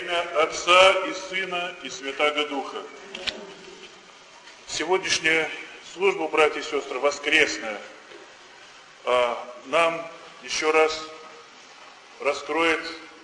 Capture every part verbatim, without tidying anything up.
имя Отца и Сына и Святаго Духа. Сегодняшняя служба, братья и сестры, воскресная, нам еще раз раскроет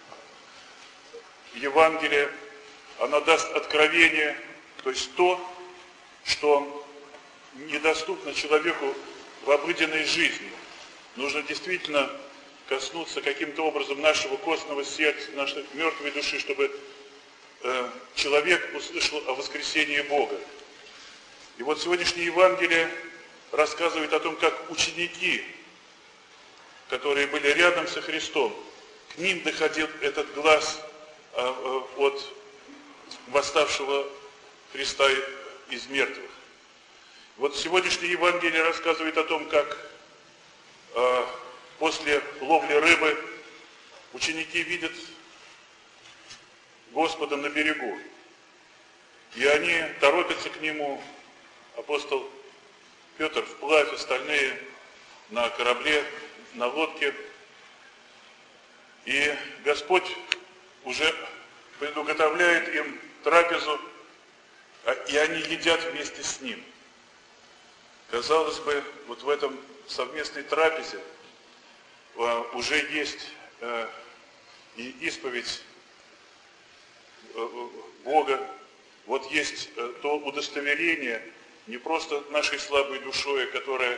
Евангелие, она даст откровение, то есть то, что недоступно человеку в обыденной жизни. Нужно действительно коснуться каким-то образом нашего костного сердца, нашей мертвой души, чтобы э, человек услышал о воскресении Бога. И вот сегодняшнее Евангелие рассказывает о том, как ученики, которые были рядом со Христом, к ним доходил этот глас э, э, от восставшего Христа из мертвых. Вот сегодняшнее Евангелие рассказывает о том, как э, после ловли рыбы ученики видят Господа на берегу. И они торопятся к Нему. Апостол Петр вплавь, остальные на корабле, на лодке. И Господь уже предуготовляет им трапезу, и они едят вместе с Ним. Казалось бы, вот в этом совместной трапезе уже есть и исповедь Бога, вот есть то удостоверение не просто нашей слабой душой, которая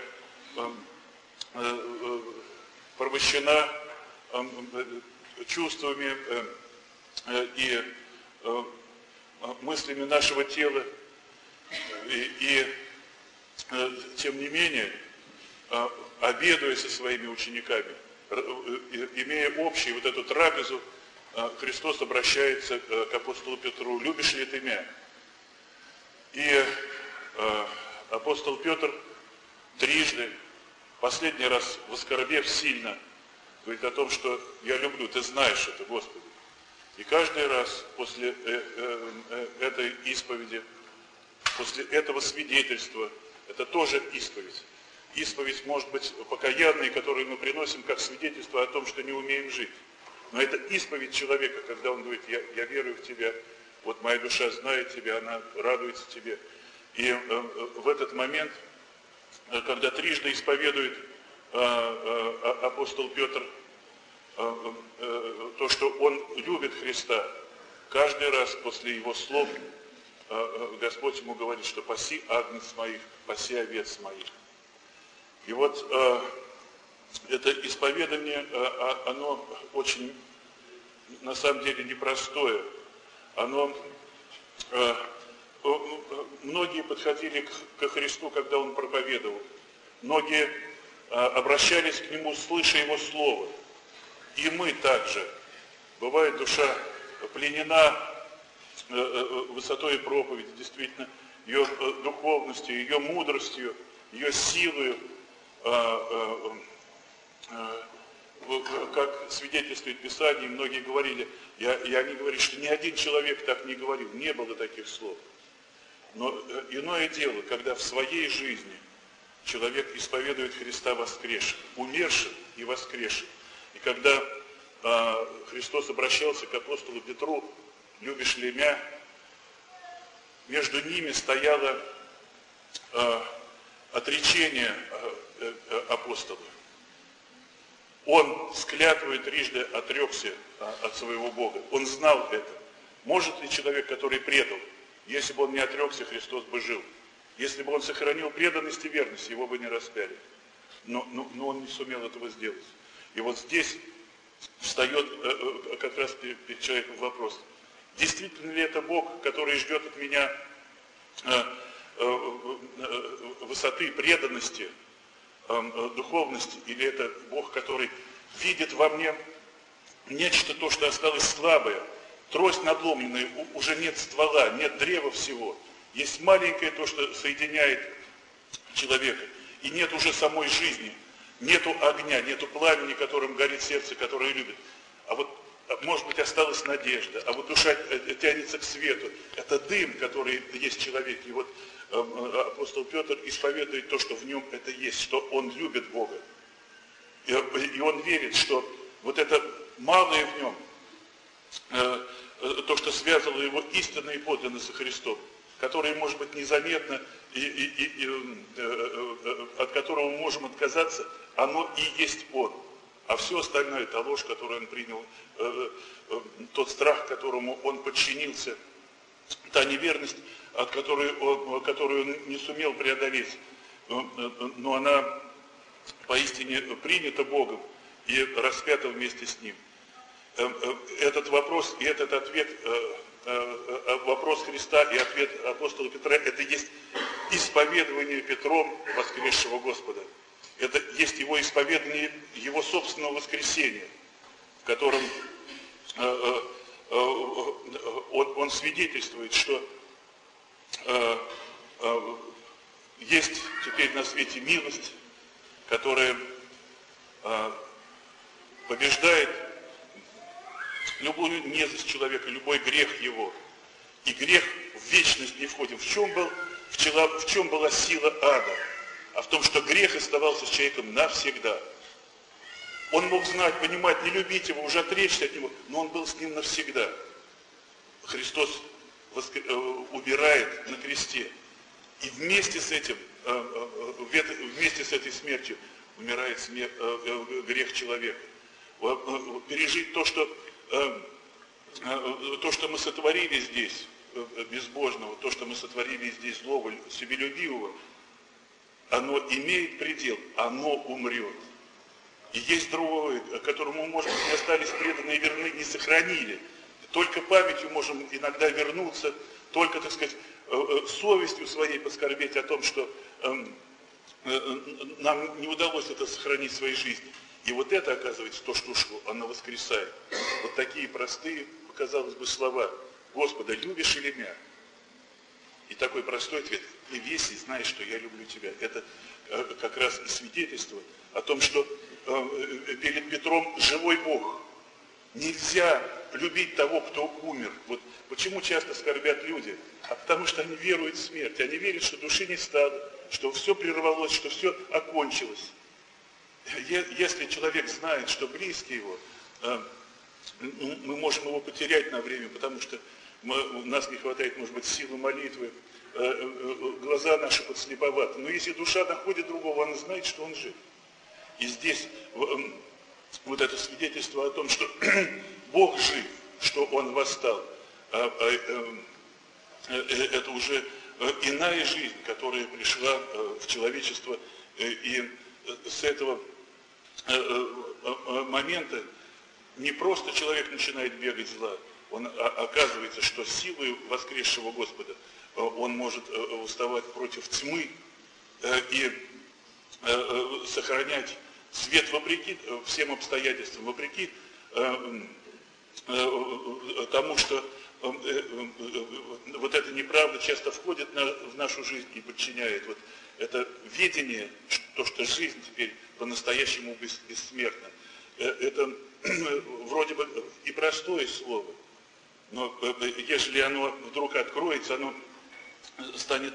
порабощена чувствами и мыслями нашего тела, и, и тем не менее, обедуя со своими учениками, имея общую вот эту трапезу, Христос обращается к апостолу Петру: «Любишь ли ты меня?» И апостол Петр трижды, последний раз воскорбев сильно, говорит о том, что «я люблю, ты знаешь это, Господи». И каждый раз после этой исповеди, после этого свидетельства, это тоже исповедь. Исповедь может быть покаянной, которую мы приносим как свидетельство о том, что не умеем жить. Но это исповедь человека, когда он говорит: я, я верую в Тебя, вот моя душа знает Тебя, она радуется Тебе. И э, в этот момент, когда трижды исповедует э, э, апостол Петр э, э, то, что он любит Христа, каждый раз после его слов э, э, Господь ему говорит, что «паси агнец моих, паси овец моих». И вот э, это исповедание, э, оно очень, на самом деле, непростое. Оно, э, э, многие подходили к, ко Христу, когда Он проповедовал. Многие э, обращались к Нему, слыша Его Слово. И мы также. Бывает, душа пленена э, э, высотой проповеди, действительно, ее э, духовностью, ее мудростью, ее силой. Как свидетельствует Писание, многие говорили, и они говорили, что ни один человек так не говорил, не было таких слов. Но иное дело, когда в своей жизни человек исповедует Христа воскресшим, умершим и воскресшим. И когда Христос обращался к апостолу Петру: «Любишь ли меня?», между ними стояло отречение апостола. Он с клятвой трижды отрекся от своего Бога. Он знал это. Может ли человек, который предал, если бы он не отрекся, Христос бы жил? Если бы он сохранил преданность и верность, его бы не распяли. Но, но, но он не сумел этого сделать. И вот здесь встает как раз перед человеком вопрос: действительно ли это Бог, который ждет от меня высоты преданности, духовности, или это Бог, который видит во мне нечто, то, что осталось слабое, трость надломленная, уже нет ствола, нет древа всего, есть маленькое то, что соединяет человека, и нет уже самой жизни, нету огня, нету пламени, которым горит сердце, которое любит. А вот, может быть, осталась надежда, а вот душа тянется к свету. Это дым, который есть в человеке. И вот апостол Петр исповедует то, что в нем это есть, что он любит Бога. И, и он верит, что вот это малое в нем, то, что связывало его истинно и подлинно со Христом, которое, может быть, незаметно, и, и, и, и, э, э, от которого мы можем отказаться, оно и есть Он. А все остальное, это ложь, которую он принял, э, э, тот страх, которому он подчинился, та неверность, от которой он, которую он не сумел преодолеть, но она поистине принята Богом и распята вместе с Ним. Этот вопрос и этот ответ, вопрос Христа и ответ апостола Петра, это есть исповедование Петром воскресшего Господа. Это есть его исповедание, его собственного воскресения, в котором он, он свидетельствует, что есть теперь на свете милость, которая побеждает любую низость человека, любой грех его. И грех в вечность не входит. В чем, был, в, чело, в чем была сила ада? А в том, что грех оставался с человеком навсегда. Он мог знать, понимать, не любить его, уже отречься от него, но он был с ним навсегда. Христос воскр... умирает на кресте. И вместе с этим, вместе с этой смертью умирает смер... грех человека. Пережить то, что, то, что мы сотворили здесь, безбожного, то, что мы сотворили здесь злого, себелюбивого, оно имеет предел, оно умрет. И есть другое, которому, может быть, не остались преданы и верны, не сохранили. Только памятью можем иногда вернуться, только, так сказать, совестью своей поскорбеть о том, что нам не удалось это сохранить в своей жизни. И вот это, оказывается, то, что ушло, оно воскресает. Вот такие простые, казалось бы, слова. Господа, любишь или меня? И такой простой ответ. И весь, и знаешь, что я люблю тебя. Это как раз и свидетельство о том, что перед Петром живой Бог. Нельзя любить того, кто умер. Вот почему часто скорбят люди? А потому что они веруют в смерть. Они верят, что души не стало, что все прервалось, что все окончилось. Если человек знает, что близкий его, мы можем его потерять на время, потому что мы, у нас не хватает, может быть, силы молитвы, глаза наши подслеповаты. Но если душа находит другого, она знает, что он жив. И здесь вот это свидетельство о том, что Бог жив, что Он восстал, это уже иная жизнь, которая пришла в человечество. И с этого момента не просто человек начинает бегать зла, он оказывается, что силой воскресшего Господа он может восставать против тьмы и сохранять свет вопреки всем обстоятельствам, вопреки тому, что вот эта неправда часто входит в нашу жизнь и подчиняет. Вот это видение, то, что жизнь теперь по-настоящему бессмертна. Это вроде бы и простое слово, но если оно вдруг откроется, оно станет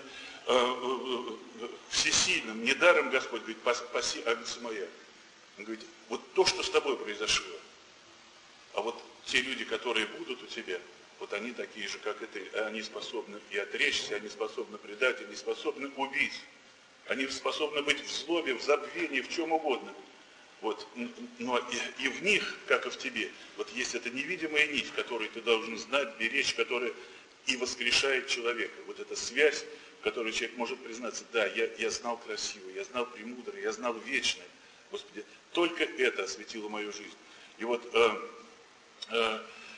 всесильным. Недаром Господь говорит, паси овец моя. Он говорит, вот то, что с тобой произошло, а вот те люди, которые будут у тебя, вот они такие же, как и ты. Они способны и отречься, они способны предать, они способны убить. Они способны быть в злобе, в забвении, в чем угодно. Вот. Но и, и в них, как и в тебе, вот есть эта невидимая нить, которую ты должен знать, беречь, которая и воскрешает человека. Вот эта связь, в которой человек может признаться, да, я, я знал красивое, я знал премудрое, я знал вечное. Господи, только это осветило мою жизнь. И вот э, э,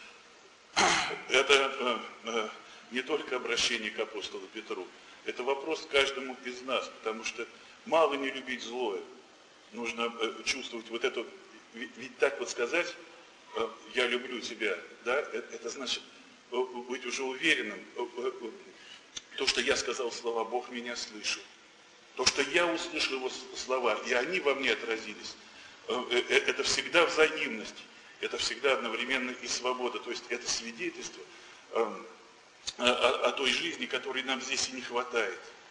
это э, э, не только обращение к апостолу Петру, это вопрос каждому из нас, потому что мало не любить злое. Нужно э, чувствовать вот это, ведь, ведь так вот сказать, э, я люблю тебя, да, это, это значит э, быть уже уверенным. Э, э, то, что я сказал слова, Бог меня слышал. То, что я услышал его слова, и они во мне отразились, э, э, это всегда взаимность, это всегда одновременно и свобода. То есть это свидетельство э, о, о той жизни, которой нам здесь и не хватает.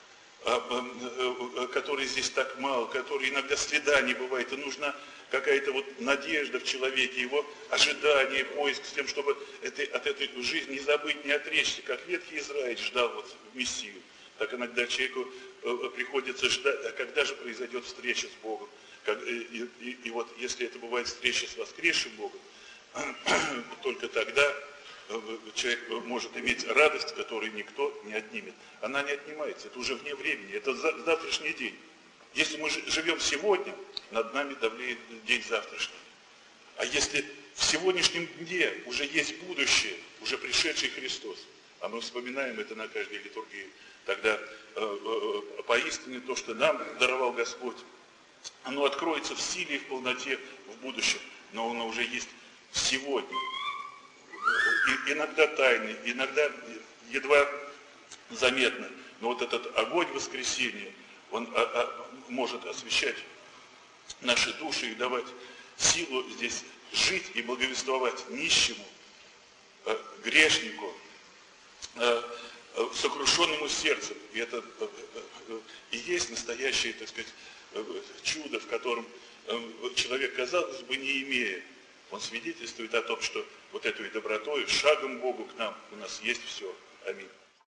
которой здесь так мало, которой иногда следа не бывает, и нужна какая-то вот надежда в человеке, его ожидание, поиск с тем, чтобы этой, от этой жизни не забыть, не отречься, как ветхий Израиль ждал вот Мессию. Так иногда человеку приходится ждать, а когда же произойдет встреча с Богом. И, и, и вот если это бывает встреча с воскресшим Богом, только тогда человек может иметь радость, которую никто не отнимет. Она не отнимается, это уже вне времени, это завтрашний день. Если мы живем сегодня, над нами давлеет день завтрашний. А если в сегодняшнем дне уже есть будущее, уже пришедший Христос, а мы вспоминаем это на каждой литургии, тогда э, э, поистине то, что нам даровал Господь, оно откроется в силе и в полноте в будущем, но оно уже есть сегодня. И, иногда тайный, иногда едва заметно, но вот этот огонь воскресения, он а, а, может освещать наши души и давать силу здесь жить и благовествовать нищему, э, грешнику, э, э, сокрушенному сердцем. И это э, э, и есть настоящее, так сказать, э, чудо, в котором э, человек, казалось бы, не имея, он свидетельствует о том, что вот этой добротой, шагом Богу к нам у нас есть все. Аминь.